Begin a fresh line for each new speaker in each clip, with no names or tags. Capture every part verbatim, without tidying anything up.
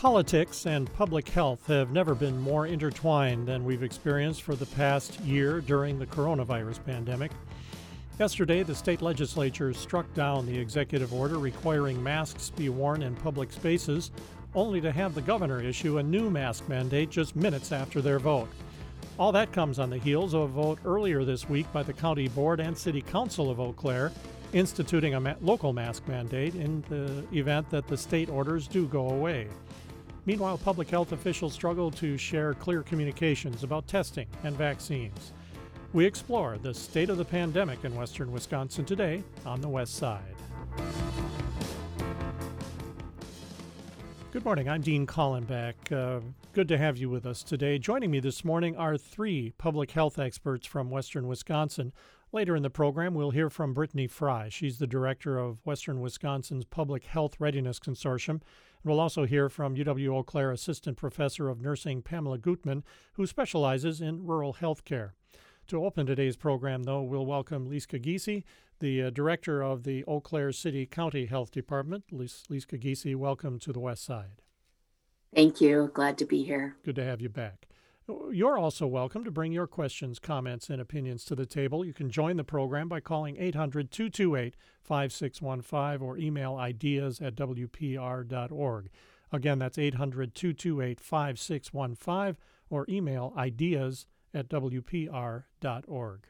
Politics and public health have never been more intertwined than we've experienced for the past year during the coronavirus pandemic. Yesterday, the state legislature struck down the executive order requiring masks be worn in public spaces, only to have the governor issue a new mask mandate just minutes after their vote. All that comes on the heels of a vote earlier this week by the county board and city council of Eau Claire, instituting a ma- local mask mandate in the event that the state orders do go away. Meanwhile, public health officials struggle to share clear communications about testing and vaccines. We explore the state of the pandemic in western Wisconsin today on the West Side. Good morning, I'm Dean Kallenbach. Uh, good to have you with us today. Joining me this morning are three public health experts from western Wisconsin. Later in the program, we'll hear from Brittany Fry. She's the director of Western Wisconsin's Public Health Readiness Consortium. And we'll also hear from U W-Eau Claire Assistant Professor of Nursing Pamela Gutman, who specializes in rural health care. To open today's program, though, we'll welcome Liska Giese, the uh, director of the Eau Claire City County Health Department. Lis- Liska Giese, welcome to the West Side.
Thank you. Glad to be here.
Good to have you back. You're also welcome to bring your questions, comments, and opinions to the table. You can join the program by calling eight hundred, two two eight, five six one five or email ideas at w p r dot org. Again, that's eight hundred, two two eight, five six one five or email ideas at w p r dot org.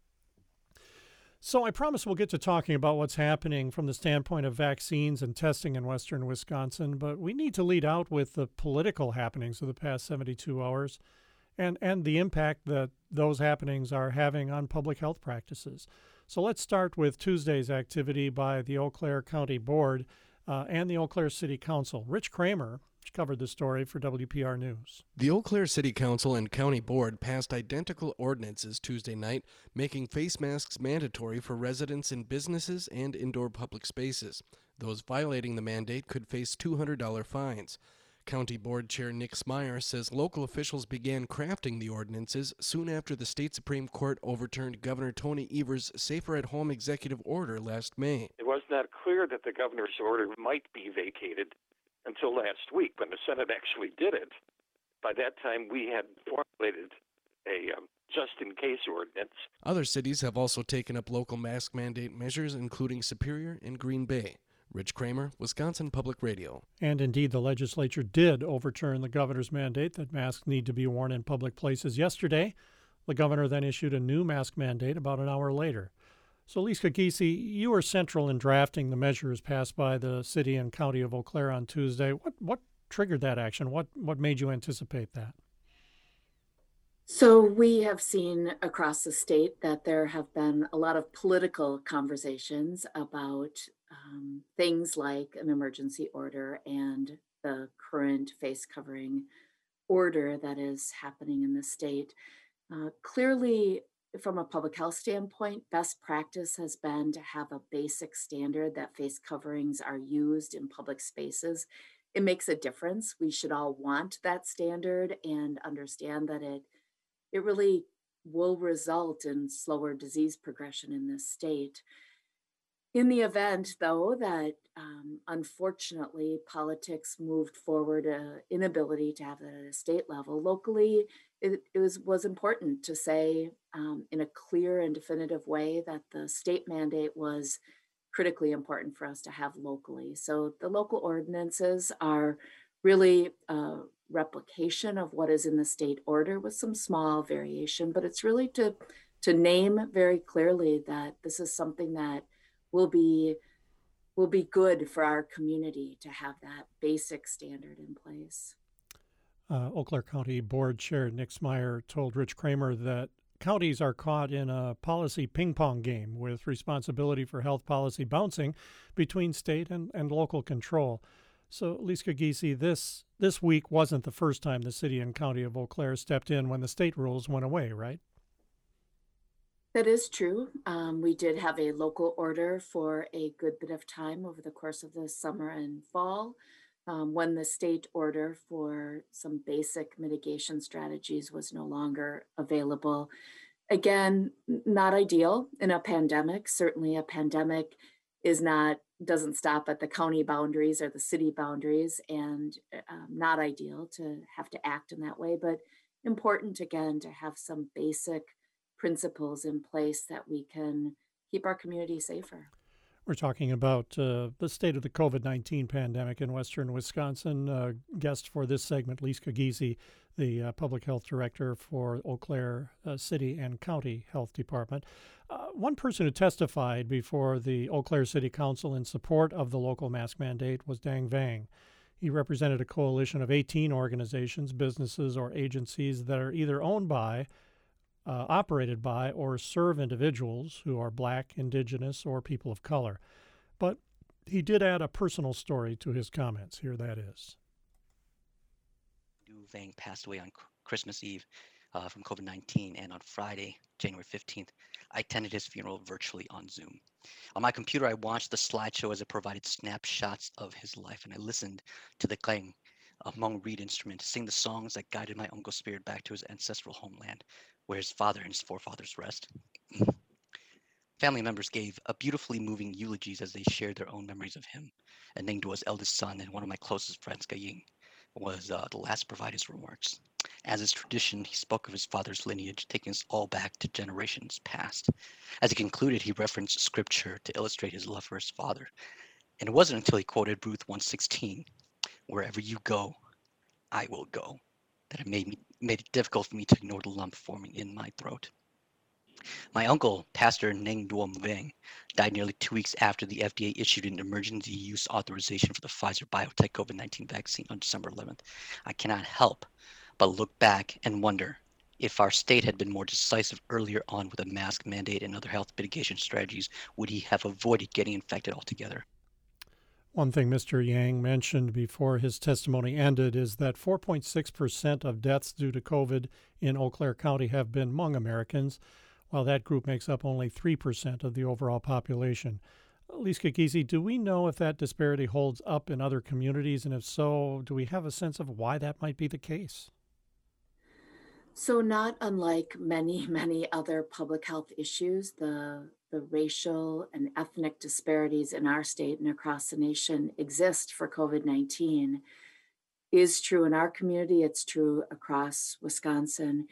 So I promise we'll get to talking about what's happening from the standpoint of vaccines and testing in western Wisconsin, but we need to lead out with the political happenings of the past seventy-two hours and, and the impact that those happenings are having on public health practices. So let's start with Tuesday's activity by the Eau Claire County Board uh, and the Eau Claire City Council. Rich Kramer covered the story for W P R News.
The Eau Claire City Council and County Board passed identical ordinances Tuesday night, making face masks mandatory for residents in businesses and indoor public spaces. Those violating the mandate could face two hundred dollars fines. County Board Chair Nick Smyer says local officials began crafting the ordinances soon after the state Supreme Court overturned Governor Tony Evers' Safer at Home executive order last May.
It was not clear that the governor's order might be vacated until last week when the Senate actually did it. By that time, we had formulated a um, just-in-case ordinance.
Other cities have also taken up local mask mandate measures, including Superior and Green Bay. Rich Kramer, Wisconsin Public Radio.
And indeed, the legislature did overturn the governor's mandate that masks need to be worn in public places yesterday. The governor then issued a new mask mandate about an hour later. So, Liska Giese, you were central in drafting the measures passed by the city and county of Eau Claire on Tuesday. What what triggered that action? What what made you anticipate that?
So we have seen across the state that there have been a lot of political conversations about um, things like an emergency order and the current face covering order that is happening in the state. Uh, clearly, from a public health standpoint, best practice has been to have a basic standard that face coverings are used in public spaces. It makes a difference. We should all want that standard and understand that it it really will result in slower disease progression in this state. In the event, though, that um, unfortunately politics moved forward an inability to have that at a state level, locally, it, it was, was important to say um, in a clear and definitive way that the state mandate was critically important for us to have locally. So the local ordinances are really a replication of what is in the state order with some small variation, but it's really to, to name very clearly that this is something that will be will be good for our community to have that basic standard in place.
Uh, Eau Claire County Board Chair Nick Smyer told Rich Kramer that counties are caught in a policy ping pong game with responsibility for health policy bouncing between state and, and local control. So, Liska Giese, this this week wasn't the first time the city and county of Eau Claire stepped in when the state rules went away, right?
That is true. Um, we did have a local order for a good bit of time over the course of the summer and fall, um, when the state order for some basic mitigation strategies was no longer available. Again, not ideal in a pandemic. Certainly a pandemic is not, doesn't stop at the county boundaries or the city boundaries, and um, not ideal to have to act in that way, but important again to have some basic principles in place that we can keep our community safer.
We're talking about uh, the state of the COVID nineteen pandemic in western Wisconsin. Uh, guest for this segment, Lisa Giese, the uh, Public Health Director for Eau Claire uh, City and County Health Department. Uh, one person who testified before the Eau Claire City Council in support of the local mask mandate was Dang Vang. He represented a coalition of eighteen organizations, businesses, or agencies that are either owned by, Uh, operated by, or serve individuals who are Black, Indigenous, or people of color. But he did add a personal story to his comments. Here that is.
Du Vang passed away on Christmas Eve uh, from COVID nineteen, and on Friday, January fifteenth, I attended his funeral virtually on Zoom. On my computer, I watched the slideshow as it provided snapshots of his life, and I listened to the clang among reed instruments, sing the songs that guided my uncle's spirit back to his ancestral homeland, where his father and his forefathers rest. Family members gave a beautifully moving eulogies as they shared their own memories of him. And Neng Dua's eldest son and one of my closest friends, Gaying, was uh, the last to provide his remarks. As is tradition, he spoke of his father's lineage, taking us all back to generations past. As he concluded, he referenced scripture to illustrate his love for his father. And it wasn't until he quoted Ruth one sixteen, "Wherever you go, I will go," that it made me made it difficult for me to ignore the lump forming in my throat. My uncle, Pastor Neng Dua Mveng, died nearly two weeks after the F D A issued an emergency use authorization for the Pfizer-BioNTech COVID nineteen vaccine on December eleventh. I cannot help but look back and wonder if our state had been more decisive earlier on with a mask mandate and other health mitigation strategies, would he have avoided getting infected altogether?
One thing Mister Yang mentioned before his testimony ended is that four point six percent of deaths due to COVID in Eau Claire County have been Hmong Americans, while that group makes up only three percent of the overall population. Lisa Giese, do we know if that disparity holds up in other communities, and if so, do we have a sense of why that might be the case?
So not unlike many, many other public health issues, the, the racial and ethnic disparities in our state and across the nation exist for COVID nineteen. Is true in our community, it's true across Wisconsin,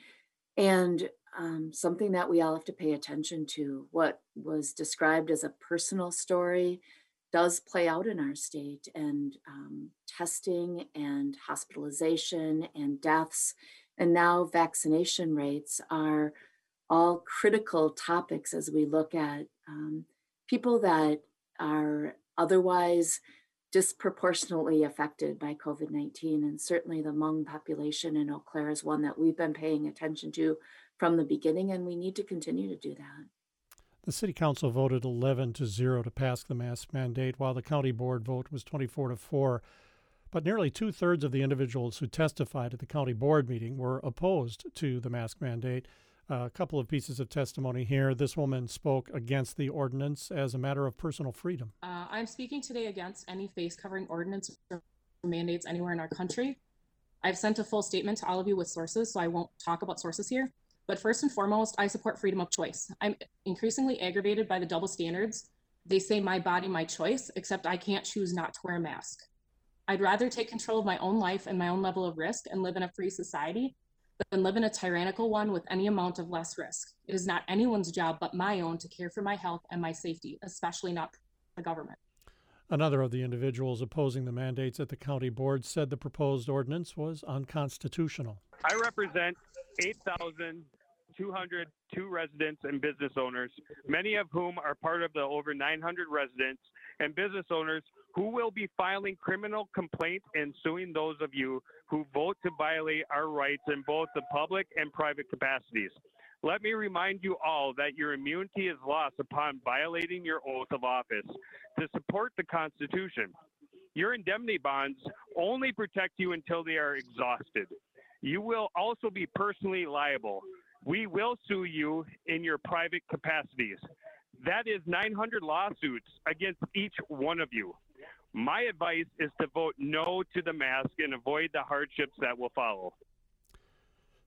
and um, something that we all have to pay attention to. What was described as a personal story does play out in our state, and um, testing and hospitalization and deaths and now vaccination rates are all critical topics as we look at um, people that are otherwise disproportionately affected by COVID nineteen. And certainly the Hmong population in Eau Claire is one that we've been paying attention to from the beginning, and we need to continue to do that.
The City Council voted eleven to zero to pass the mask mandate, while the County Board vote was twenty-four to four. But nearly two-thirds of the individuals who testified at the county board meeting were opposed to the mask mandate. Uh, a couple of pieces of testimony here. This woman spoke against the ordinance as a matter of personal freedom.
Uh, I'm speaking today against any face-covering ordinance or mandates anywhere in our country. I've sent a full statement to all of you with sources, so I won't talk about sources here. But first and foremost, I support freedom of choice. I'm increasingly aggravated by the double standards. They say my body, my choice, except I can't choose not to wear a mask. I'd rather take control of my own life and my own level of risk and live in a free society than live in a tyrannical one with any amount of less risk. It is not anyone's job but my own to care for my health and my safety, especially not the government.
Another of the individuals opposing the mandates at the county board said the proposed ordinance was unconstitutional.
I represent eight thousand two hundred two residents and business owners, many of whom are part of the over nine hundred residents and business owners who will be filing criminal complaints and suing those of you who vote to violate our rights in both the public and private capacities. Let me remind you all that your immunity is lost upon violating your oath of office to support the Constitution. Your indemnity bonds only protect you until they are exhausted. You will also be personally liable. We will sue you in your private capacities. That is nine hundred lawsuits against each one of you. My advice is to vote no to the mask and avoid the hardships that will follow.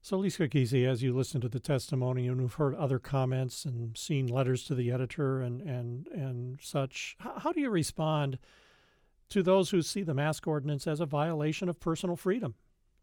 So, Lisa Giese, as you listen to the testimony and you've heard other comments and seen letters to the editor and, and, and such, how, how do you respond to those who see the mask ordinance as a violation of personal freedom?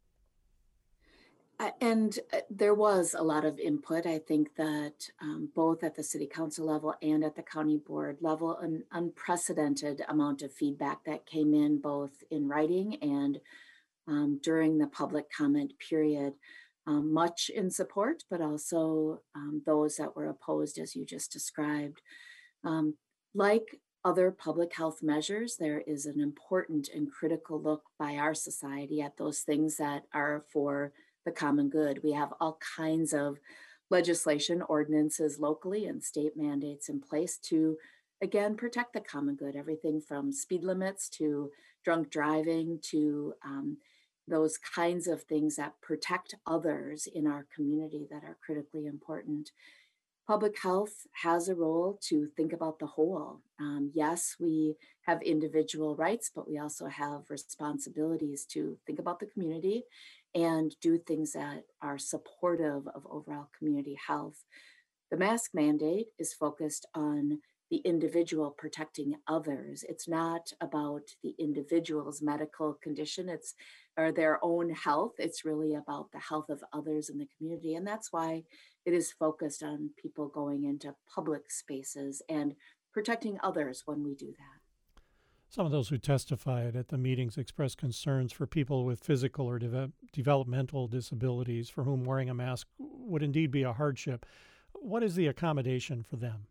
Uh, And uh, there was a lot of input. I think that um, both at the city council level and at the county board level, an unprecedented amount of feedback that came in both in writing and um, during the public comment period, um, much in support, but also um, those that were opposed, as you just described. Um, like other public health measures, there is an important and critical look by our society at those things that are for the common good. We have all kinds of legislation, ordinances locally, and state mandates in place to, again, protect the common good. Everything from speed limits to drunk driving to um, those kinds of things that protect others in our community that are critically important. Public health has a role to think about the whole. Um, yes, we have individual rights, but we also have responsibilities to think about the community and do things that are supportive of overall community health. The mask mandate is focused on the individual protecting others. It's not about the individual's medical condition, it's or their own health. It's really about the health of others in the community. And that's why it is focused on people going into public spaces and protecting others when we do that.
Some of those who testified at the meetings expressed concerns for people with physical or deve- developmental disabilities for whom wearing a mask would indeed be a hardship. What is the accommodation for them?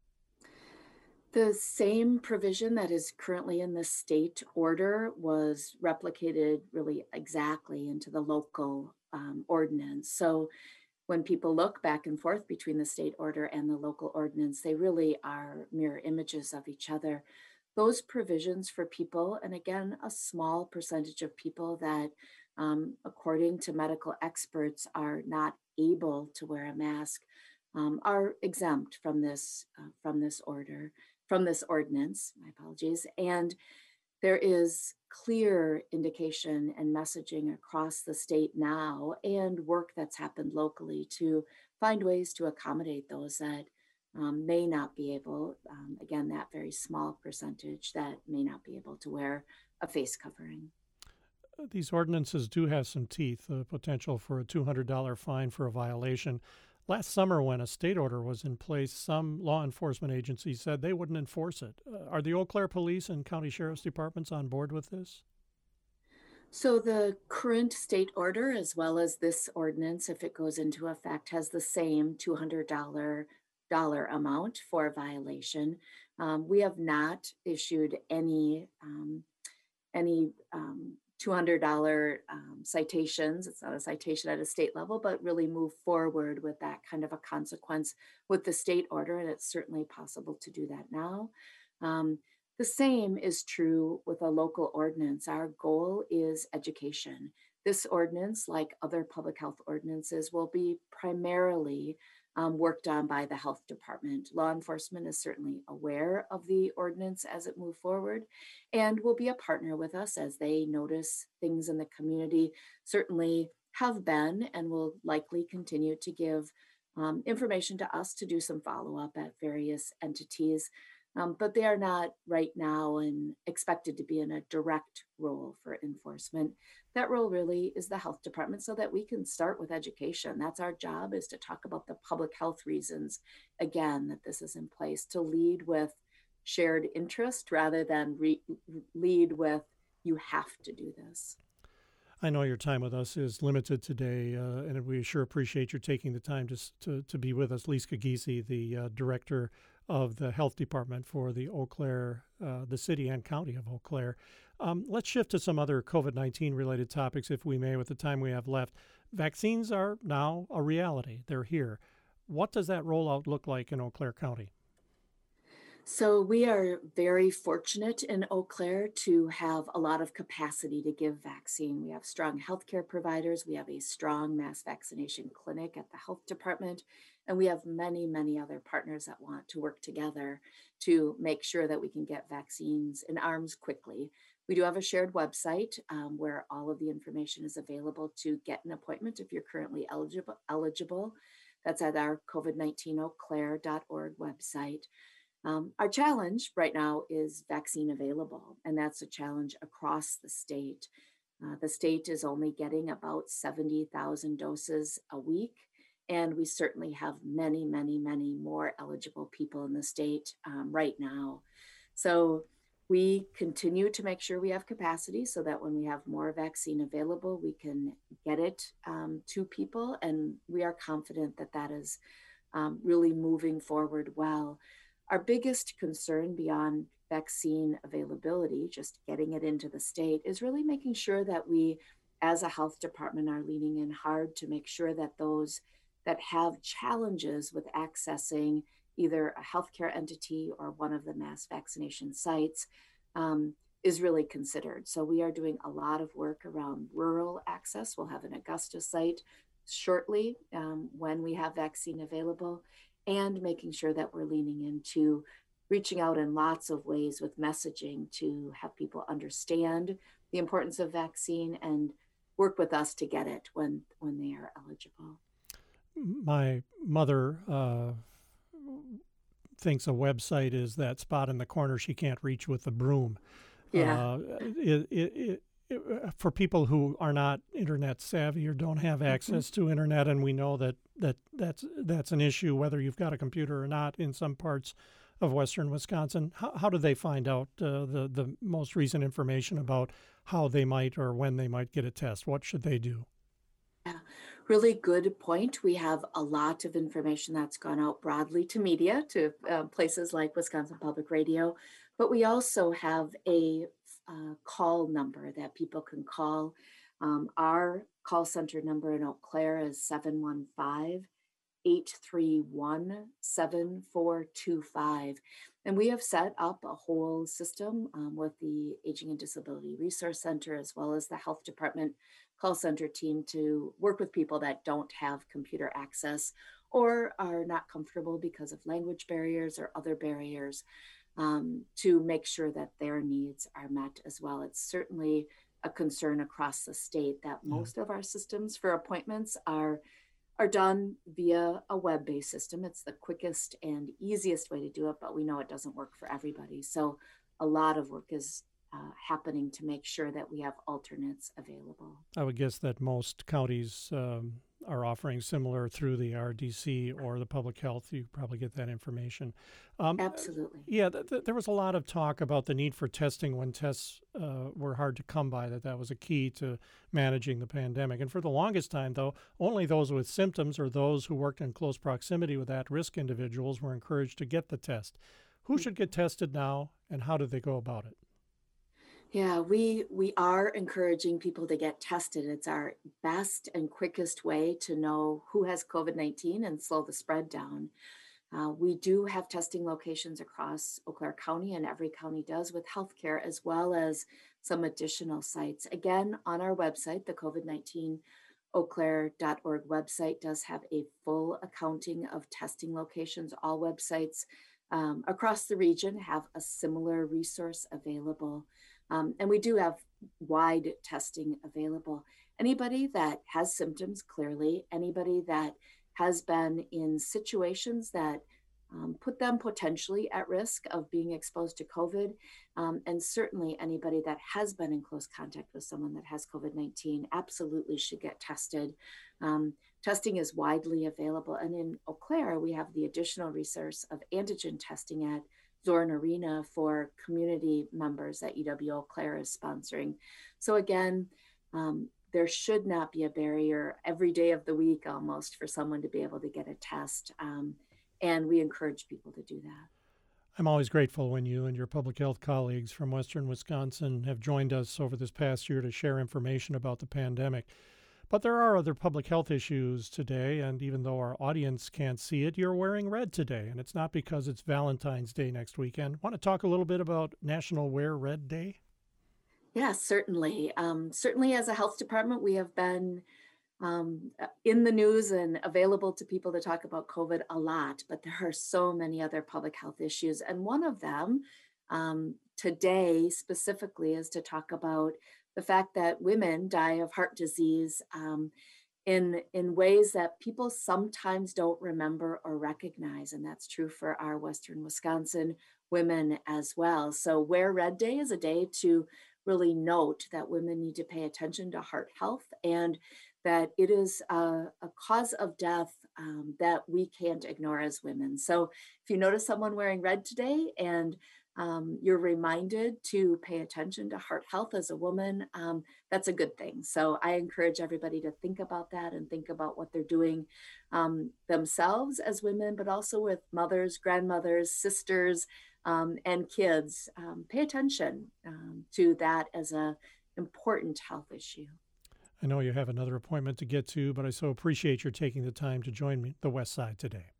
The same provision that is currently in the state order was replicated really exactly into the local um, ordinance. So when people look back and forth between the state order and the local ordinance, they really are mirror images of each other. Those provisions for people, and again, a small percentage of people that, um, according to medical experts, are not able to wear a mask, um, are exempt from this uh, from this order, from this ordinance. My apologies. And there is clear indication and messaging across the state now, and work that's happened locally to find ways to accommodate those that um, may not be able, um, again, that very small percentage that may not be able to wear a face covering.
These ordinances do have some teeth, the potential for a two hundred dollars fine for a violation. Last summer, when a state order was in place, some law enforcement agencies said they wouldn't enforce it. Uh, are the Eau Claire Police and County Sheriff's Departments on board with this?
So the current state order, as well as this ordinance, if it goes into effect, has the same two hundred dollars dollar amount for a violation. Um, we have not issued any um, any um, two hundred dollars um, citations. It's not a citation at a state level, but really move forward with that kind of a consequence with the state order. And it's certainly possible to do that now. Um, the same is true with a local ordinance. Our goal is education. This ordinance, like other public health ordinances, will be primarily um, worked on by the health department. Law enforcement is certainly aware of the ordinance as it moves forward and will be a partner with us as they notice things in the community, certainly have been and will likely continue to give um, information to us to do some follow-up at various entities. Um, but they are not right now and expected to be in a direct role for enforcement. That role really is the health department so that we can start with education. That's our job, is to talk about the public health reasons, again, that this is in place, to lead with shared interest rather than re- lead with, you have to do this.
I know your time with us is limited today, uh, and we sure appreciate your taking the time to to, to be with us. Lisa Giese, the uh, director of the health department for the Eau Claire, uh, the city and county of Eau Claire. Um, let's shift to some other COVID nineteen related topics, if we may, with the time we have left. Vaccines are now a reality. They're here. What does that rollout look like in Eau Claire County?
So we are very fortunate in Eau Claire to have a lot of capacity to give vaccine. We have strong healthcare providers. We have a strong mass vaccination clinic at the health department. And we have many, many other partners that want to work together to make sure that we can get vaccines in arms quickly. We do have a shared website um, where all of the information is available to get an appointment if you're currently eligible. eligible. That's at our COVID nineteen eau claire dot org website. Um, our challenge right now is vaccine available, and that's a challenge across the state. Uh, the state is only getting about seventy thousand doses a week, and we certainly have many, many, many more eligible people in the state um, right now. So we continue to make sure we have capacity so that when we have more vaccine available, we can get it um, to people, and we are confident that that is um, really moving forward well. Our biggest concern beyond vaccine availability, just getting it into the state, is really making sure that we, as a health department, are leaning in hard to make sure that those that have challenges with accessing either a healthcare entity or one of the mass vaccination sites um, is really considered. So we are doing a lot of work around rural access. We'll have an Augusta site shortly um, when we have vaccine available, and making sure that we're leaning into reaching out in lots of ways with messaging to have people understand the importance of vaccine and work with us to get it when, when they are eligible.
My mother uh, thinks a website is that spot in the corner she can't reach with a broom.
Yeah.
Uh, it, it, it, it, for people who are not internet savvy or don't have access mm-hmm. to internet, and we know that, that that's that's an issue whether you've got a computer or not in some parts of western Wisconsin. How, how do they find out uh, the, the most recent information about how they might or when they might get a test? What should they do?
Yeah, really good point. We have a lot of information that's gone out broadly to media, to uh, places like Wisconsin Public Radio, but we also have a uh, call number that people can call. Um, our call center number in Eau Claire is seven one five, eight three one, seven four two five. And we have set up a whole system um, with the Aging and Disability Resource Center, as well as the Health Department call center team, to work with people that don't have computer access or are not comfortable because of language barriers or other barriers, um, to make sure that their needs are met as well. It's certainly a concern across the state that most yeah. of our systems for appointments are are done via a web-based system. It's the quickest and easiest way to do it, but we know it doesn't work for everybody. So a lot of work is uh, happening to make sure that we have alternates available.
I would guess that most counties um, are offering similar through the R D C or the public health. You probably get that information. Um,
Absolutely.
Yeah, th- th- there was a lot of talk about the need for testing when tests uh, were hard to come by, that that was a key to managing the pandemic. And for the longest time, though, only those with symptoms or those who worked in close proximity with at-risk individuals were encouraged to get the test. Who should get tested now, and how do they go about it?
Yeah, we we are encouraging people to get tested. It's our best and quickest way to know who has COVID nineteen and slow the spread down. Uh, we do have testing locations across Eau Claire County, and every county does, with healthcare, as well as some additional sites. Again, on our website, the COVID nineteen eau claire dot org website does have a full accounting of testing locations. All websites um, across the region have a similar resource available. Um, and we do have wide testing available. Anybody that has symptoms, clearly, anybody that has been in situations that um, put them potentially at risk of being exposed to COVID, um, and certainly anybody that has been in close contact with someone that has COVID nineteen absolutely should get tested. Um, testing is widely available. And in Eau Claire, we have the additional resource of antigen testing at Zorn Arena for community members that U W Eau Claire is sponsoring. So again, um, there should not be a barrier every day of the week almost for someone to be able to get a test. Um, and we encourage people to do that.
I'm always grateful when you and your public health colleagues from Western Wisconsin have joined us over this past year to share information about the pandemic. But there are other public health issues today, and even though our audience can't see it, you're wearing red today, and it's not because it's Valentine's Day next weekend. Want to talk a little bit about National Wear Red Day?
Yes, certainly. Um, certainly as a health department, we have been um, in the news and available to people to talk about COVID a lot, but there are so many other public health issues. And one of them um, today specifically is to talk about the fact that women die of heart disease um, in in ways that people sometimes don't remember or recognize, and that's true for our Western Wisconsin women as well. So Wear Red Day is a day to really note that women need to pay attention to heart health, and that it is a, a cause of death um, that we can't ignore as women. So if you notice someone wearing red today and um, you're reminded to pay attention to heart health as a woman, um, that's a good thing. So I encourage everybody to think about that and think about what they're doing um, themselves as women, but also with mothers, grandmothers, sisters, um, and kids. Um, pay attention um, to that as an important health issue.
I know you have another appointment to get to, but I so appreciate your taking the time to join me, the West Side, today.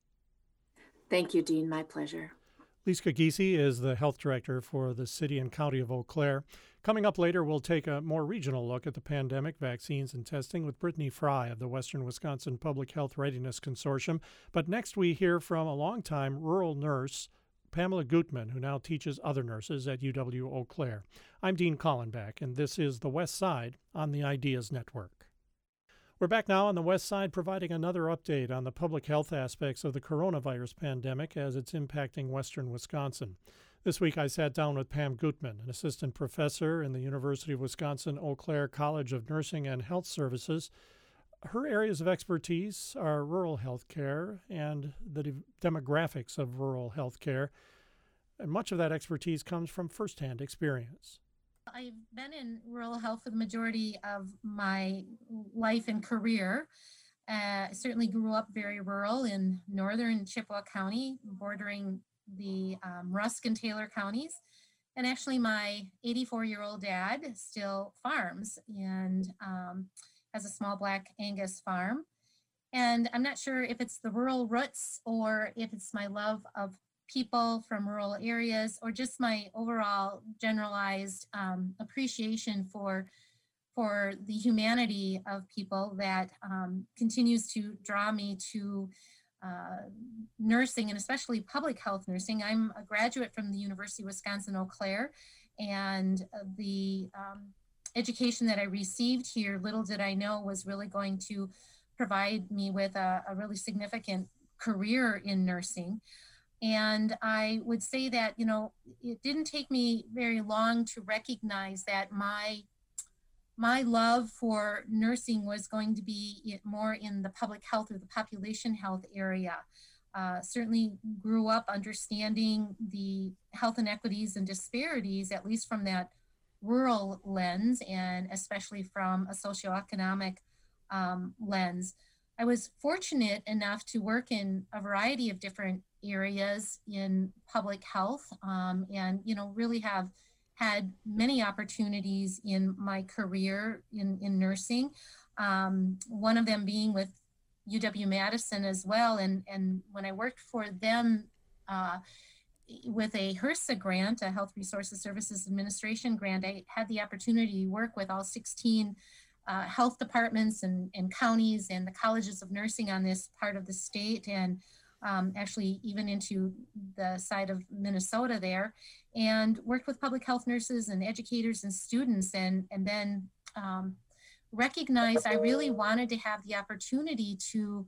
Thank you, Dean. My pleasure.
Lisa Giese is the health director for the city and county of Eau Claire. Coming up later, we'll take a more regional look at the pandemic, vaccines, and testing with Brittany Fry of the Western Wisconsin Public Health Readiness Consortium. But next we hear from a longtime rural nurse, Pamela Gutman, who now teaches other nurses at U W Eau Claire. I'm Dean Collenbach, and this is The West Side on the Ideas Network. We're back now on the West Side, providing another update on the public health aspects of the coronavirus pandemic as it's impacting Western Wisconsin. This week I sat down with Pam Gutman, an assistant professor in the University of Wisconsin-Eau Claire College of Nursing and Health Services. Her areas of expertise are rural health care and the de- demographics of rural health care, and much of that expertise comes from firsthand experience.
I've been in rural health for the majority of my life and career. Uh, I certainly grew up very rural in northern Chippewa County, bordering the um, Rusk and Taylor counties. And actually, my eighty-four-year-old dad still farms and um, has a small black Angus farm. And I'm not sure if it's the rural roots or if it's my love of people from rural areas or just my overall generalized um, appreciation for for the humanity of people that um, continues to draw me to uh, nursing, and especially public health nursing. I'm a graduate from the University of Wisconsin-Eau Claire, and the um, education that I received here, little did I know, was really going to provide me with a, a really significant career in nursing. And I would say that, you know, it didn't take me very long to recognize that my my love for nursing was going to be more in the public health or the population health area. Uh, certainly grew up understanding the health inequities and disparities, at least from that rural lens, and especially from a socioeconomic um, lens. I was fortunate enough to work in a variety of different areas in public health, um, and you know, really have had many opportunities in my career in, in nursing. Um, one of them being with U W-Madison as well, and and when I worked for them uh, with a HRSA grant, a Health Resources Services Administration grant, I had the opportunity to work with all sixteen Uh, health departments and, and counties and the colleges of nursing on this part of the state, and um, actually even into the side of Minnesota there, and worked with public health nurses and educators and students, and, and then um, recognized I really wanted to have the opportunity to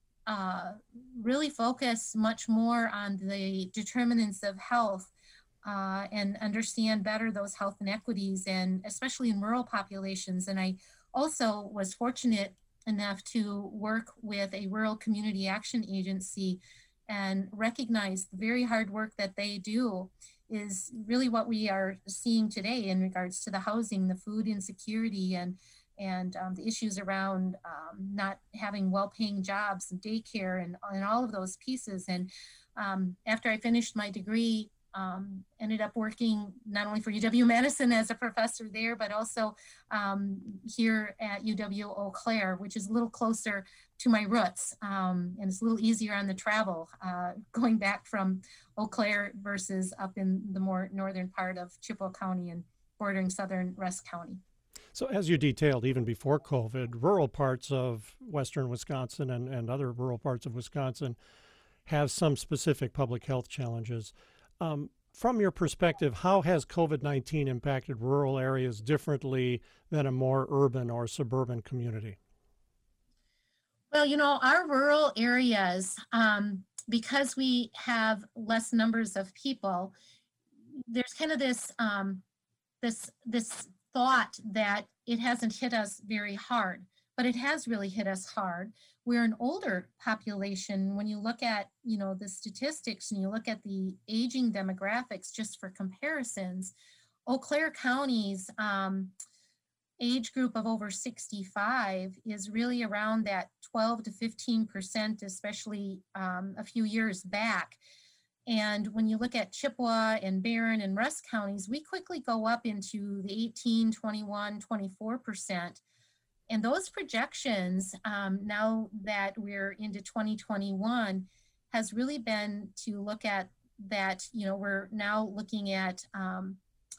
uh, really focus much more on the determinants of health uh, and understand better those health inequities, and especially in rural populations. And I also was fortunate enough to work with a rural community action agency and recognize the very hard work that they do is really what we are seeing today in regards to the housing, the food insecurity, and and um, the issues around um, not having well-paying jobs and daycare and, and all of those pieces. And um, after I finished my degree, Um, ended up working not only for U W-Madison as a professor there, but also um, here at U W-Eau Claire, which is a little closer to my roots, um, and it's a little easier on the travel, uh, going back from Eau Claire versus up in the more northern part of Chippewa County and bordering southern Rusk County.
So as you detailed, even before COVID, rural parts of western Wisconsin and, and other rural parts of Wisconsin have some specific public health challenges. Um, from your perspective, how has COVID nineteen impacted rural areas differently than a more urban or suburban community?
Well, you know, our rural areas, um, because we have less numbers of people, there's kind of this um, this this thought that it hasn't hit us very hard, but it has really hit us hard. We're an older population. When you look at, you know, the statistics and you look at the aging demographics, just for comparisons, Eau Claire County's um, age group of over sixty-five is really around that twelve to fifteen percent, especially um, a few years back. And when you look at Chippewa and Barron and Rusk counties, we quickly go up into the eighteen, twenty-one, twenty-four percent. And those projections, um, now that we're into twenty twenty-one, has really been to look at that, you know, we're now looking at um,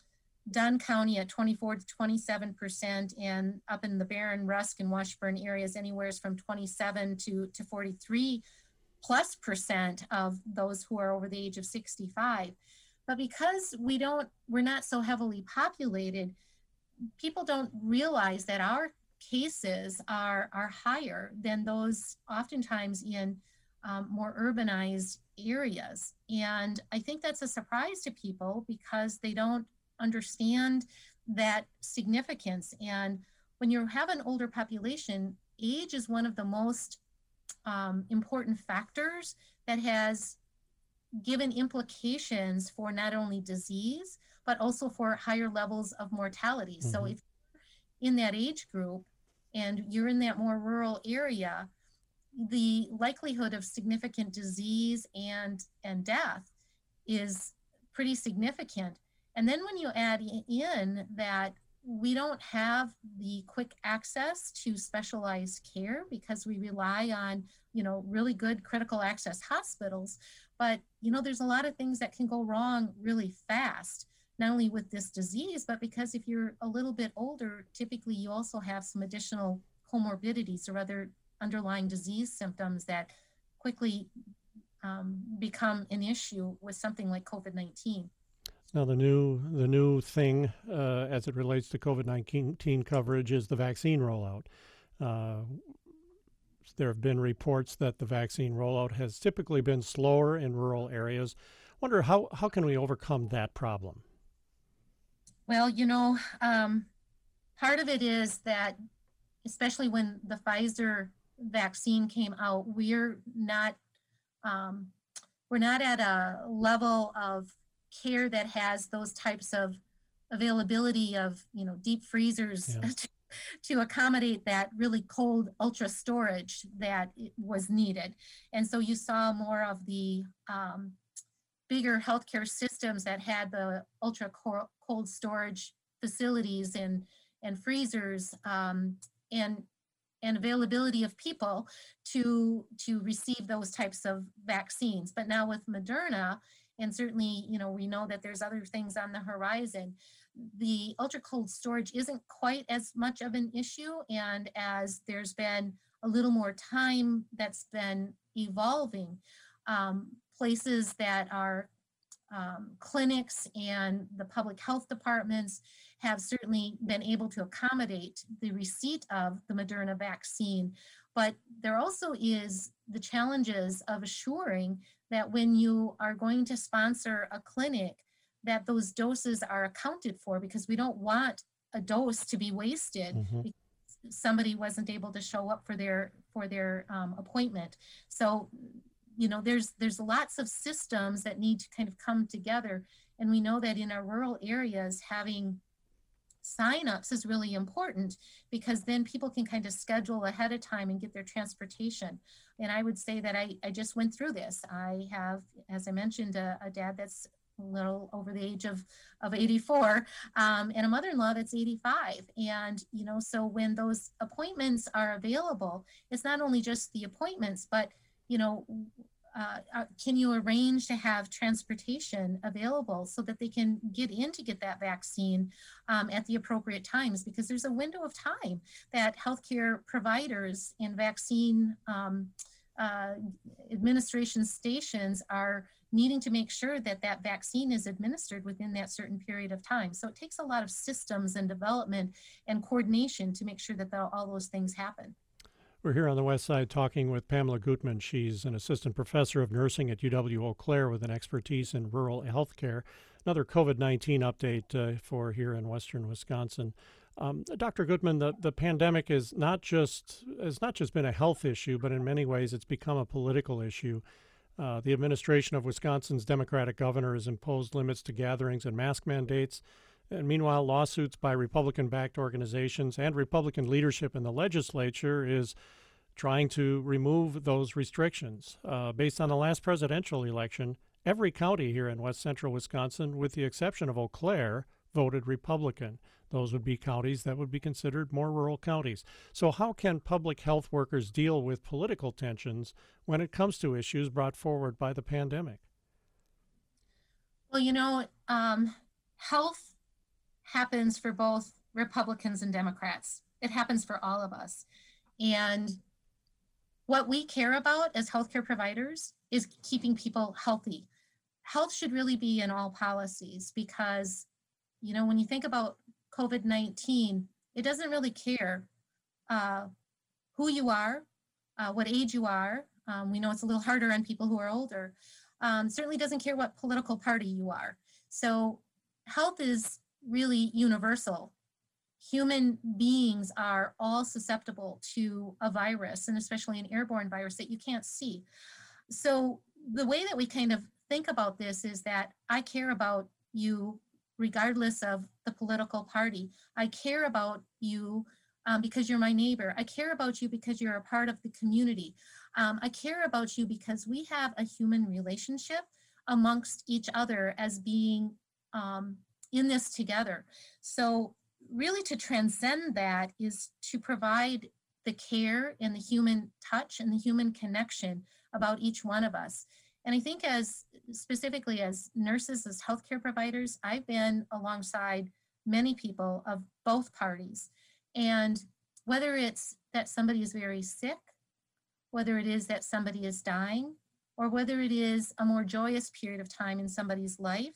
Dunn County at twenty-four to twenty-seven percent, and up in the Barron, Rusk, and Washburn areas, anywhere from twenty-seven to, to forty-three plus percent of those who are over the age of sixty-five. But because we don't, we're not so heavily populated, people don't realize that our cases are, are higher than those oftentimes in um, more urbanized areas. And I think that's a surprise to people because they don't understand that significance. And when you have an older population, age is one of the most um, important factors that has given implications for not only disease, but also for higher levels of mortality. Mm-hmm. So if you're in that age group and you're in that more rural area, the likelihood of significant disease and, and death is pretty significant. And then when you add in that we don't have the quick access to specialized care because we rely on, you know, really good critical access hospitals, but, you know, there's a lot of things that can go wrong really fast, not only with this disease, but because if you're a little bit older, typically you also have some additional comorbidities or other underlying disease symptoms that quickly um, become an issue with something like COVID nineteen.
Now, the new the new thing uh, as it relates to COVID nineteen coverage is the vaccine rollout. Uh, there have been reports that the vaccine rollout has typically been slower in rural areas. Wonder how, how can we overcome that problem?
Well, you know, um, part of it is that, especially when the Pfizer vaccine came out, we're not um, we're not at a level of care that has those types of availability of, you know, deep freezers yeah. to, to accommodate that really cold ultra storage that was needed. And so you saw more of the um, bigger healthcare systems that had the ultra cold storage facilities and, and freezers um, and and availability of people to to receive those types of vaccines. But now with Moderna, and certainly, you know, we know that there's other things on the horizon, the ultra cold storage isn't quite as much of an issue. And as there's been a little more time that's been evolving, um, places that are um, clinics and the public health departments have certainly been able to accommodate the receipt of the Moderna vaccine. But there also is the challenges of assuring that when you are going to sponsor a clinic, that those doses are accounted for, because we don't want a dose to be wasted mm-hmm. because somebody wasn't able to show up for their for their um, appointment. So, you know, there's there's lots of systems that need to kind of come together. And we know that in our rural areas, having signups is really important, because then people can kind of schedule ahead of time and get their transportation. And I would say that I, I just went through this. I have, as I mentioned, a, a dad that's a little over the age of, of eighty-four, um, and a mother-in-law that's eighty-five. And, you know, so when those appointments are available, it's not only just the appointments, but, you know, Uh, can you arrange to have transportation available so that they can get in to get that vaccine um, at the appropriate times? Because there's a window of time that healthcare providers and vaccine um, uh, administration stations are needing to make sure that that vaccine is administered within that certain period of time. So it takes a lot of systems and development and coordination to make sure that the, all those things happen.
We're here on the West Side talking with Pamela Gutman. She's an assistant professor of nursing at U W Eau Claire with an expertise in rural health care. Another COVID nineteen update uh, for here in western Wisconsin. Um, Doctor Gutman, the, the pandemic is not just has not just been a health issue, but in many ways it's become a political issue. Uh, the administration of Wisconsin's Democratic governor has imposed limits to gatherings and mask mandates. And meanwhile, lawsuits by Republican-backed organizations and Republican leadership in the legislature is trying to remove those restrictions. Uh, based on the last presidential election, every county here in west central Wisconsin, with the exception of Eau Claire, voted Republican. Those would be counties that would be considered more rural counties. So how can public health workers deal with political tensions when it comes to issues brought forward by the pandemic?
Well, you know, um, health happens for both Republicans and Democrats. It happens for all of us. And what we care about as healthcare providers is keeping people healthy. Health should really be in all policies because, you know, when you think about COVID nineteen, it doesn't really care uh, who you are, uh, what age you are. Um, we know it's a little harder on people who are older. Um, certainly doesn't care what political party you are. So health is really universal. Human beings are all susceptible to a virus, and especially an airborne virus that you can't see. So the way that we kind of think about this is that I care about you regardless of the political party. I care about you um, because you're my neighbor. I care about you because you're a part of the community. Um, I care about you because we have a human relationship amongst each other as being um, in this together. So really to transcend that is to provide the care and the human touch and the human connection about each one of us. And I think as specifically as nurses, as healthcare providers, I've been alongside many people of both parties. And whether it's that somebody is very sick, whether it is that somebody is dying, or whether it is a more joyous period of time in somebody's life,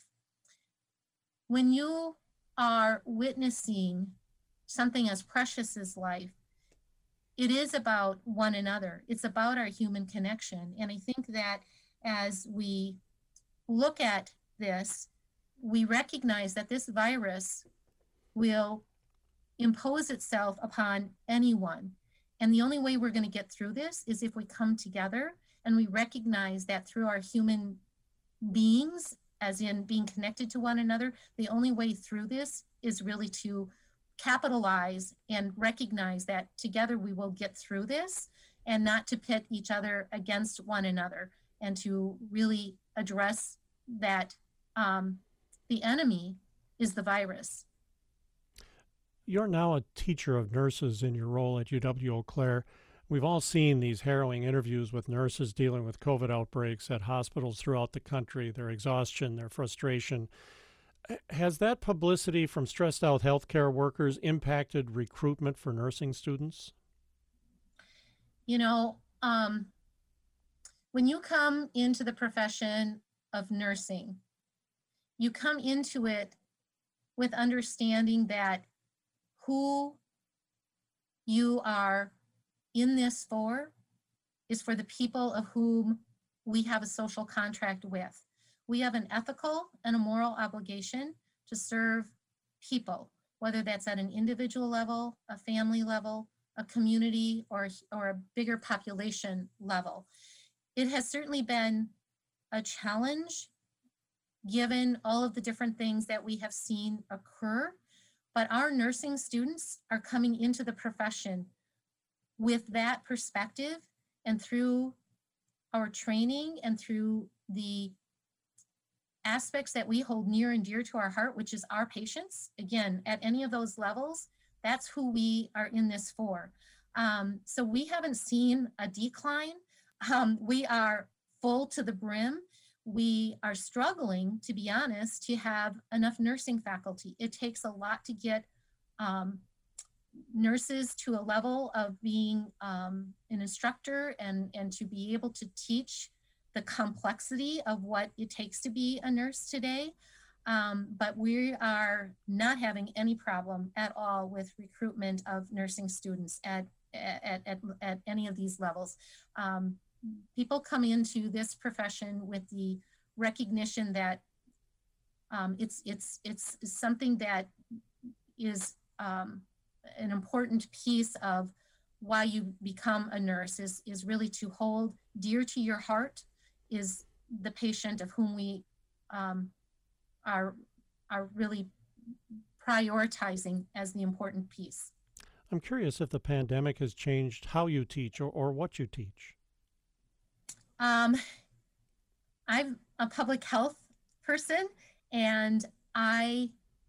when you are witnessing something as precious as life, it is about one another. It's about our human connection. And I think that as we look at this, we recognize that this virus will impose itself upon anyone. And the only way we're going to get through this is if we come together and we recognize that through our human beings, as in being connected to one another, the only way through this is really to capitalize and recognize that together we will get through this, and not to pit each other against one another, and to really address that um, the enemy is the virus.
You're now a teacher of nurses in your role at U W Eau Claire. We've all seen these harrowing interviews with nurses dealing with COVID outbreaks at hospitals throughout the country, their exhaustion, their frustration. Has that publicity from stressed out healthcare workers impacted recruitment for nursing students?
You know, um, when you come into the profession of nursing, you come into it with understanding that who you are in this for is for the people of whom we have a social contract with. We have an ethical and a moral obligation to serve people, whether that's at an individual level, a family level, a community, or, or a bigger population level. It has certainly been a challenge given all of the different things that we have seen occur, but our nursing students are coming into the profession with that perspective, and through our training and through the aspects that we hold near and dear to our heart, which is our patients. Again, at any of those levels, that's who we are in this for. Um, so we haven't seen a decline. Um, we are full to the brim. We are struggling, to be honest, to have enough nursing faculty. It takes a lot to get um, nurses to a level of being um, an instructor and, and to be able to teach the complexity of what it takes to be a nurse today. Um, but we are not having any problem at all with recruitment of nursing students at, at, at, at any of these levels. Um, people come into this profession with the recognition that um, it's, it's, it's something that is um, an important piece of why you become a nurse is, is really to hold dear to your heart is the patient of whom we um, are, are really prioritizing as the important piece.
I'm curious if the pandemic has changed how you teach or, or what you teach.
Um, I'm a public health person, and I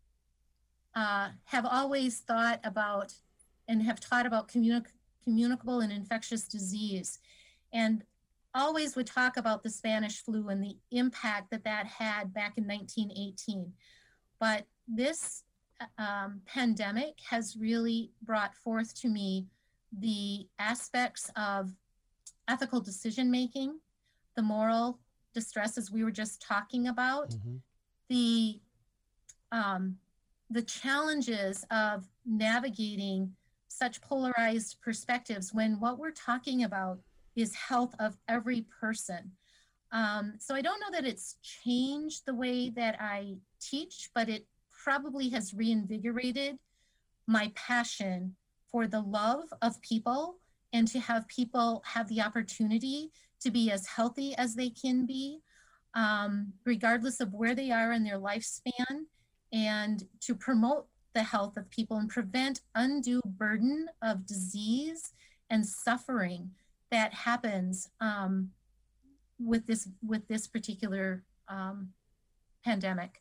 uh, have always thought about and have taught about communi- communicable and infectious disease, and always would talk about the Spanish flu and the impact that that had back in nineteen eighteen. But this um, pandemic has really brought forth to me the aspects of ethical decision-making, the moral distresses we were just talking about, mm-hmm. the, um, the challenges of navigating such polarized perspectives when what we're talking about is health of every person. Um, so I don't know that it's changed the way that I teach, but it probably has reinvigorated my passion for the love of people and to have people have the opportunity to be as healthy as they can be, um, regardless of where they are in their lifespan, and to promote the health of people and prevent undue burden of disease and suffering that happens um, with this with this particular um, pandemic.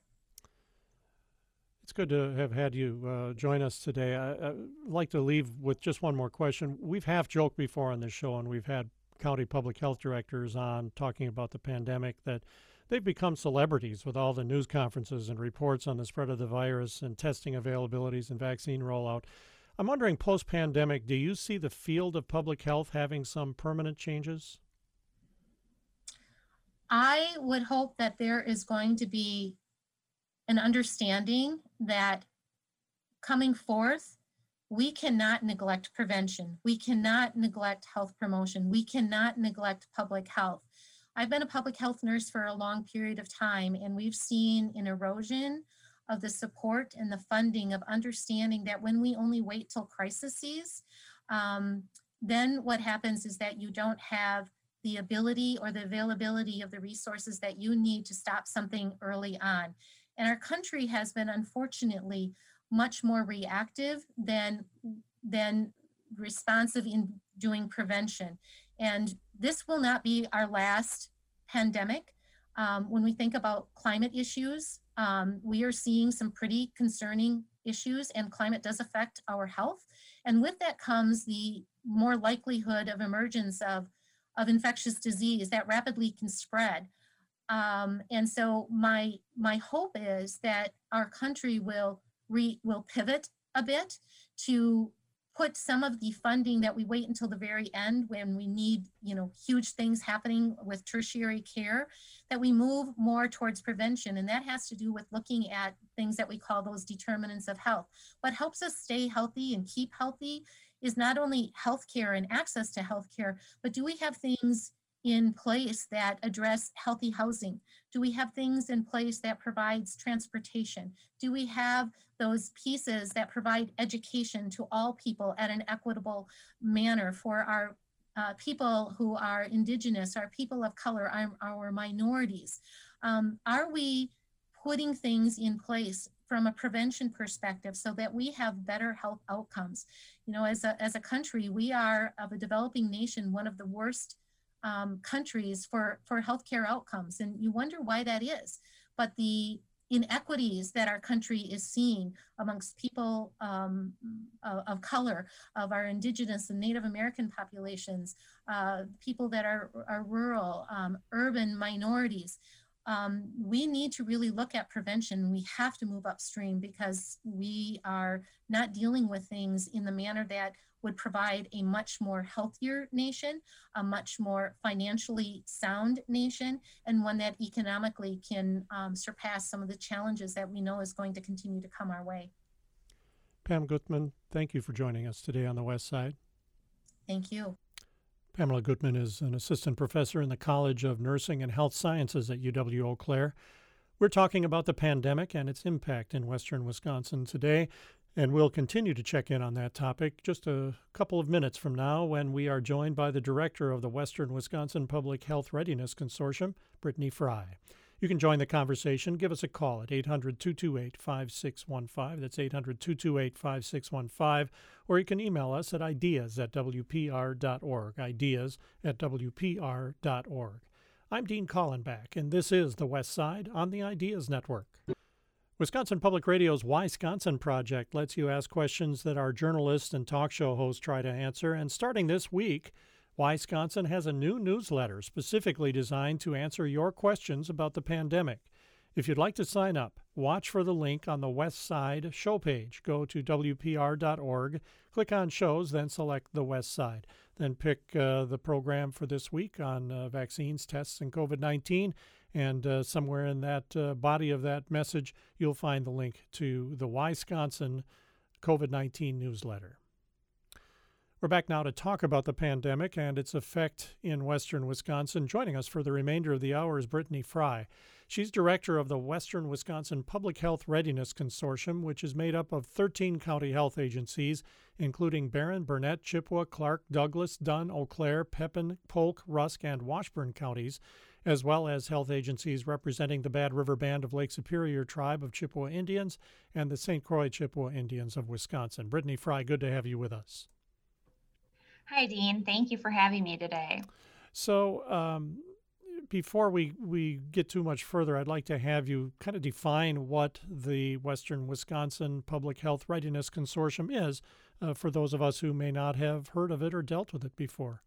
It's good to have had you uh, join us today. I, I'd like to leave with just one more question. We've half joked before on this show, and we've had county public health directors on talking about the pandemic, that they've become celebrities with all the news conferences and reports on the spread of the virus and testing availabilities and vaccine rollout. I'm wondering, post-pandemic, do you see the field of public health having some permanent changes?
I would hope that there is going to be an understanding that coming forth, we cannot neglect prevention. We cannot neglect health promotion. We cannot neglect public health. I've been a public health nurse for a long period of time, and we've seen an erosion of the support and the funding of understanding that when we only wait till crises, um, then what happens is that you don't have the ability or the availability of the resources that you need to stop something early on. And our country has been, unfortunately, much more reactive than, than responsive in doing prevention. And this will not be our last pandemic. Um, when we think about climate issues, um, we are seeing some pretty concerning issues, and climate does affect our health. And with that comes the more likelihood of emergence of, of infectious disease that rapidly can spread. Um, and so my, my hope is that our country will, re, will pivot a bit to put some of the funding that we wait until the very end when we need, you know, huge things happening with tertiary care, that we move more towards prevention. And that has to do with looking at things that we call those determinants of health. What helps us stay healthy and keep healthy is not only healthcare and access to healthcare, but do we have things in place that address healthy housing? Do we have things in place that provides transportation? Do we have those pieces that provide education to all people at an equitable manner for our uh, people who are indigenous, our people of color, our, our minorities? Um, are we putting things in place from a prevention perspective so that we have better health outcomes? You know, as a, as a country, we are, of a developing nation, one of the worst Um, countries for, for healthcare outcomes. And you wonder why that is. But the inequities that our country is seeing amongst people um, of, of color, of our indigenous and Native American populations, uh, people that are, are rural, um, urban minorities, um, we need to really look at prevention. We have to move upstream because we are not dealing with things in the manner that would provide a much more healthier nation, a much more financially sound nation, and one that economically can um, surpass some of the challenges that we know is going to continue to come our way.
Pam Gutman, thank you for joining us today on the West Side.
Thank you.
Pamela Gutman is an assistant professor in the College of Nursing and Health Sciences at U W Eau Claire. We're talking about the pandemic and its impact in western Wisconsin today, and we'll continue to check in on that topic just a couple of minutes from now when we are joined by the director of the Western Wisconsin Public Health Readiness Consortium, Brittany Fry. You can join the conversation. Give us a call at eight hundred, two two eight, five six one five. That's eight hundred, two two eight, five six one five. Or you can email us at ideas at w p r dot org, ideas at w p r dot org. I'm Dean Collenbach, and this is The West Side on the Ideas Network. Wisconsin Public Radio's Wisconsin Project lets you ask questions that our journalists and talk show hosts try to answer. And starting this week, Wisconsin has a new newsletter specifically designed to answer your questions about the pandemic. If you'd like to sign up, watch for the link on the West Side show page. Go to w p r dot org, click on shows, then select the West Side. Then pick uh, the program for this week on uh, vaccines, tests, and COVID nineteen. And uh, somewhere in that uh, body of that message, you'll find the link to the Wisconsin COVID nineteen newsletter. We're back now to talk about the pandemic and its effect in western Wisconsin. Joining us for the remainder of the hour is Brittany Fry. She's director of the Western Wisconsin Public Health Readiness Consortium, which is made up of thirteen county health agencies, including Barron, Burnett, Chippewa, Clark, Douglas, Dunn, Eau Claire, Pepin, Polk, Rusk, and Washburn counties, as well as health agencies representing the Bad River Band of Lake Superior Tribe of Chippewa Indians and the Saint Croix Chippewa Indians of Wisconsin. Brittany Fry, good to have you with us.
Hi, Dean. Thank you for having me today.
So um, before we, we get too much further, I'd like to have you kind of define what the Western Wisconsin Public Health Readiness Consortium is uh, for those of us who may not have heard of it or dealt with it before.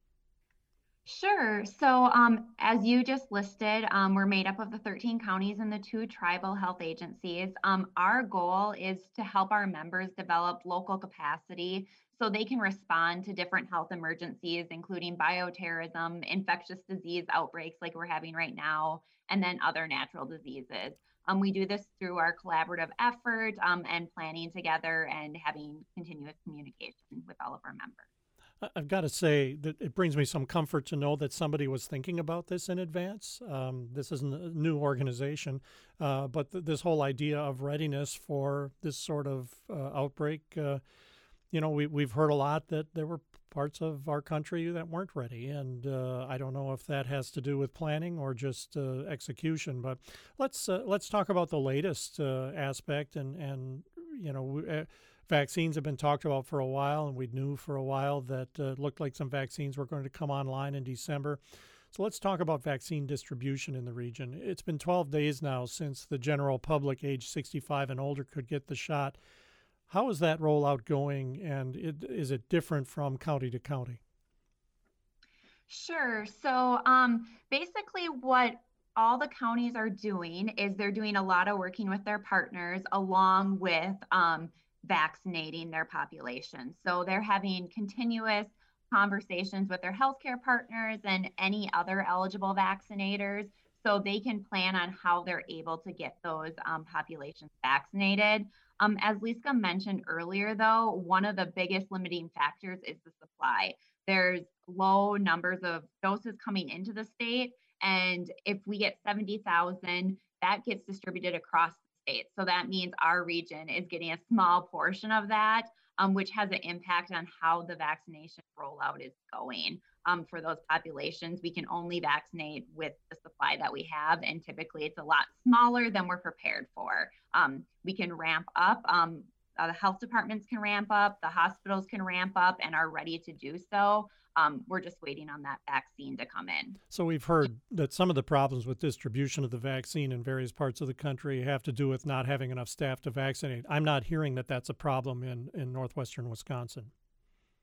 Sure. So um, as you just listed, um, we're made up of the thirteen counties and the two tribal health agencies. Um, our goal is to help our members develop local capacity so they can respond to different health emergencies, including bioterrorism, infectious disease outbreaks like we're having right now, and then other natural diseases. Um, we do this through our collaborative effort um, and planning together and having continuous communication with all of our members.
I've got to say that it brings me some comfort to know that somebody was thinking about this in advance. Um, this isn't a new organization, uh, but th- this whole idea of readiness for this sort of uh, outbreak, uh, you know, we, we've heard a lot that there were parts of our country that weren't ready. And uh, I don't know if that has to do with planning or just uh, execution. But let's uh, let's talk about the latest uh, aspect. And, and you know, we, uh, vaccines have been talked about for a while, and we knew for a while that uh, it looked like some vaccines were going to come online in December. So let's talk about vaccine distribution in the region. It's been twelve days now since the general public age sixty-five and older could get the shot. How is that rollout going, and it, is it different from county to county?
Sure. So um, basically what all the counties are doing is they're doing a lot of working with their partners along with um, vaccinating their population. So they're having continuous conversations with their healthcare partners and any other eligible vaccinators so they can plan on how they're able to get those um, populations vaccinated. Um, as Liska mentioned earlier, though, one of the biggest limiting factors is the supply. There's low numbers of doses coming into the state, and if we get seventy thousand, that gets distributed across the state. So that means our region is getting a small portion of that, um, which has an impact on how the vaccination rollout is going. Um, for those populations, we can only vaccinate with the supply that we have, and typically it's a lot smaller than we're prepared for. Um, we can ramp up, um, uh, the health departments can ramp up, the hospitals can ramp up and are ready to do so. Um, we're just waiting on that vaccine to come in.
So we've heard that some of the problems with distribution of the vaccine in various parts of the country have to do with not having enough staff to vaccinate. I'm not hearing that that's a problem in, in northwestern Wisconsin.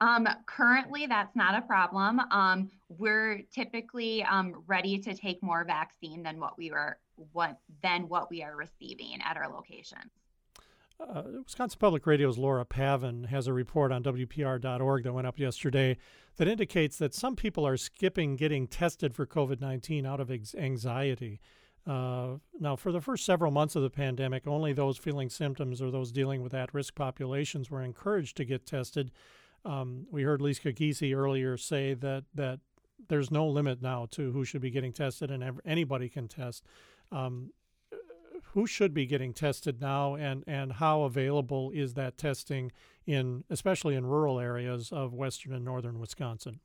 Um, currently, that's not a problem. Um, we're typically um, ready to take more vaccine than what we were what than what we are receiving at our locations.
Uh, Wisconsin Public Radio's Laura Pavin has a report on W P R dot org that went up yesterday that indicates that some people are skipping getting tested for COVID nineteen out of ex- anxiety. Uh, now, for the first several months of the pandemic, only those feeling symptoms or those dealing with at-risk populations were encouraged to get tested. Um, we heard Lisa Giese earlier say that that there's no limit now to who should be getting tested, and ev- anybody can test. Um, who should be getting tested now, and, and how available is that testing in, especially in rural areas of western and northern Wisconsin?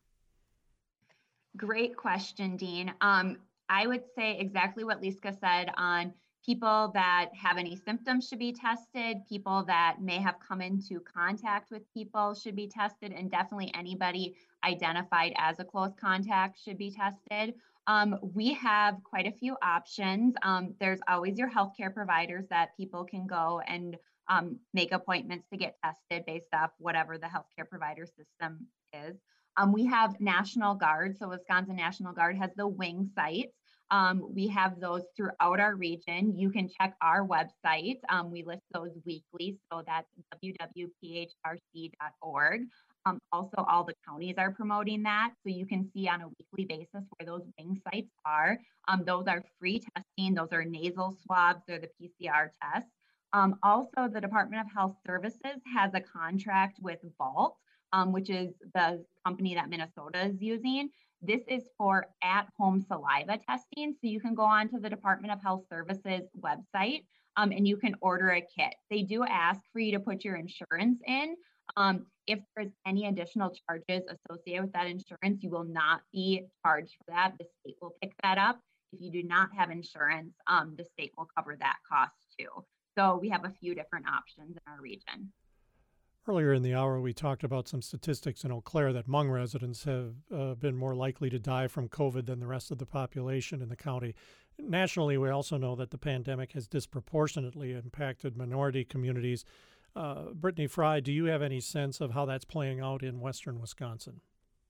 Great question, Dean. Um, I would say exactly what Lisa said on people that have any symptoms should be tested, people that may have come into contact with people should be tested, and definitely anybody identified as a close contact should be tested. Um, we have quite a few options. Um, there's always your healthcare providers that people can go and um, make appointments to get tested based off whatever the healthcare provider system is. Um, we have National Guard. So Wisconsin National Guard has the wing sites. Um, we have those throughout our region. You can check our website. Um, we list those weekly. So that's w w w dot p h r c dot org. Um, also, all the counties are promoting that. So you can see on a weekly basis where those wing sites are. Um, those are free testing. Those are nasal swabs. They're the P C R tests. Um, also, the Department of Health Services has a contract with Vault, um, which is the company that Minnesota is using. This is for at-home saliva testing. So you can go onto the Department of Health Services website um, and you can order a kit. They do ask for you to put your insurance in. Um, if there's any additional charges associated with that insurance, you will not be charged for that. The state will pick that up. If you do not have insurance, um, the state will cover that cost too. So we have a few different options in our region.
Earlier in the hour, we talked about some statistics in Eau Claire that Hmong residents have uh, been more likely to die from COVID than the rest of the population in the county. Nationally, we also know that the pandemic has disproportionately impacted minority communities. Uh, Brittany Fry, do you have any sense of how that's playing out in western Wisconsin?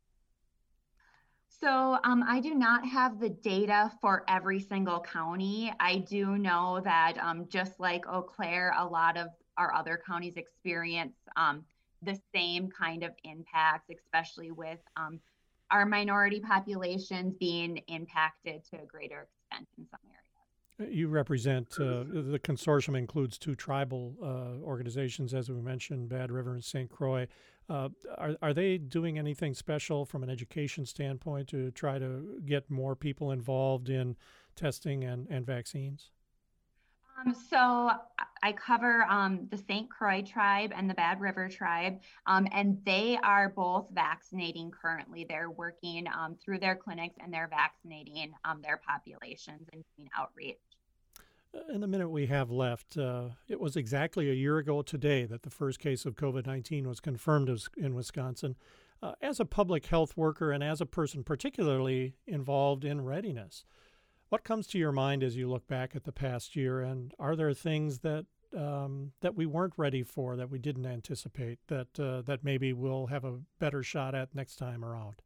So um, I do not have the data for every single county. I do know that um, just like Eau Claire, a lot of our other counties experience um, the same kind of impacts, especially with um, our minority populations being impacted to a greater extent in some areas.
You represent, uh, the consortium includes two tribal uh, organizations, as we mentioned, Bad River and Saint Croix. Uh, are, are they doing anything special from an education standpoint to try to get more people involved in testing and, and vaccines?
Um, so I cover um, the Saint Croix tribe and the Bad River tribe, um, and they are both vaccinating currently. They're working um, through their clinics and they're vaccinating um, their populations and doing outreach.
In the minute we have left, uh, it was exactly a year ago today that the first case of COVID nineteen was confirmed in Wisconsin. Uh, as a public health worker and as a person particularly involved in readiness, what comes to your mind as you look back at the past year, and are there things that um, that we weren't ready for, that we didn't anticipate, that uh, that maybe we'll have a better shot at next time around?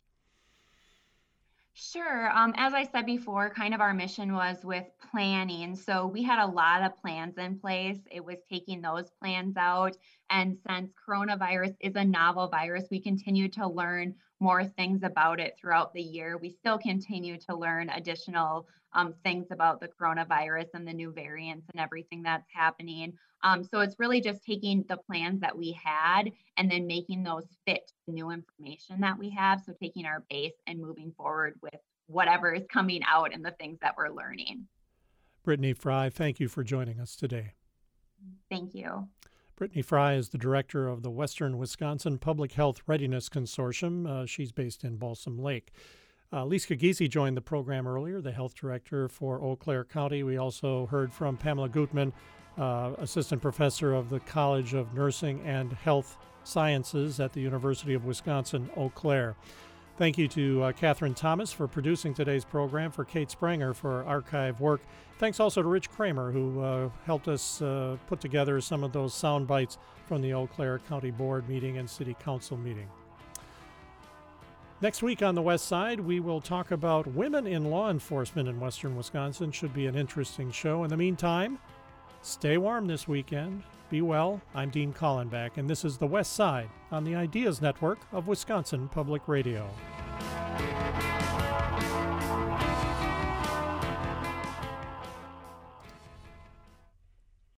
Sure. Um, as I said before, kind of our mission was with planning. So we had a lot of plans in place. It was taking those plans out. And since coronavirus is a novel virus, we continue to learn more things about it throughout the year. We still continue to learn additional um, things about the coronavirus and the new variants and everything that's happening. Um, so it's really just taking the plans that we had and then making those fit the new information that we have. So taking our base and moving forward with whatever is coming out and the things that we're learning.
Brittany Fry, thank you for joining us today.
Thank you.
Brittany Fry is the director of the Western Wisconsin Public Health Readiness Consortium. Uh, she's based in Balsam Lake. Uh, Lisa Giese joined the program earlier, the health director for Eau Claire County. We also heard from Pamela Gutman, uh, assistant professor of the College of Nursing and Health Sciences at the University of Wisconsin, Eau Claire. Thank you to uh, Catherine Thomas for producing today's program, for Kate Spranger for archive work. Thanks also to Rich Kramer, who uh, helped us uh, put together some of those sound bites from the Eau Claire County Board meeting and City Council meeting. Next week on the West Side, we will talk about women in law enforcement in western Wisconsin. Should be an interesting show. In the meantime, stay warm this weekend. Be well. I'm Dean Collenbach, and this is the West Side on the Ideas Network of Wisconsin Public Radio.